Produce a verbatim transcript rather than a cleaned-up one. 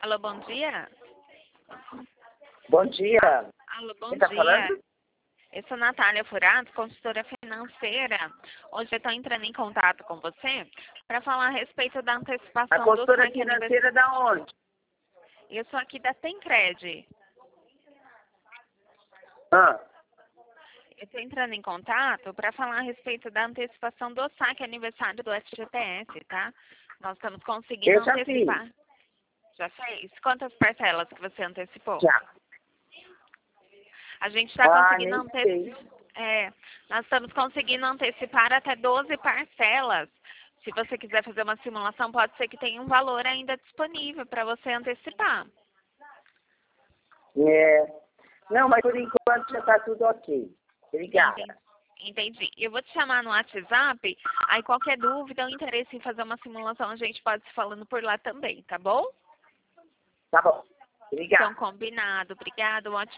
Alô, bom dia? Bom dia. Alô, bom Quem tá dia. falando? Eu sou Natália Furato, consultora financeira. Hoje eu estou entrando em contato com você para falar a respeito da A antecipação do consultora saque financeira aniversário. da onde? Eu sou aqui da Tencred. Ah, Eu estou entrando em contato para falar a respeito da antecipação do saque aniversário do F G T S, tá? Nós estamos conseguindo eu já antecipar. fiz. Já fez? Quantas parcelas que você antecipou? Já. A gente está Ah, conseguindo nem antecipar. sei. É, nós estamos conseguindo antecipar até doze parcelas. Se você quiser fazer uma simulação, pode ser que tenha um valor ainda disponível para você antecipar. É. Não, mas por enquanto já tá tudo ok. Obrigada. Entendi. Entendi. Eu vou te chamar no WhatsApp, aí qualquer dúvida ou interesse em fazer uma simulação, a gente pode se falando por lá também, tá bom? Tá bom. Obrigado. Então, combinado. Obrigado. Um ótimo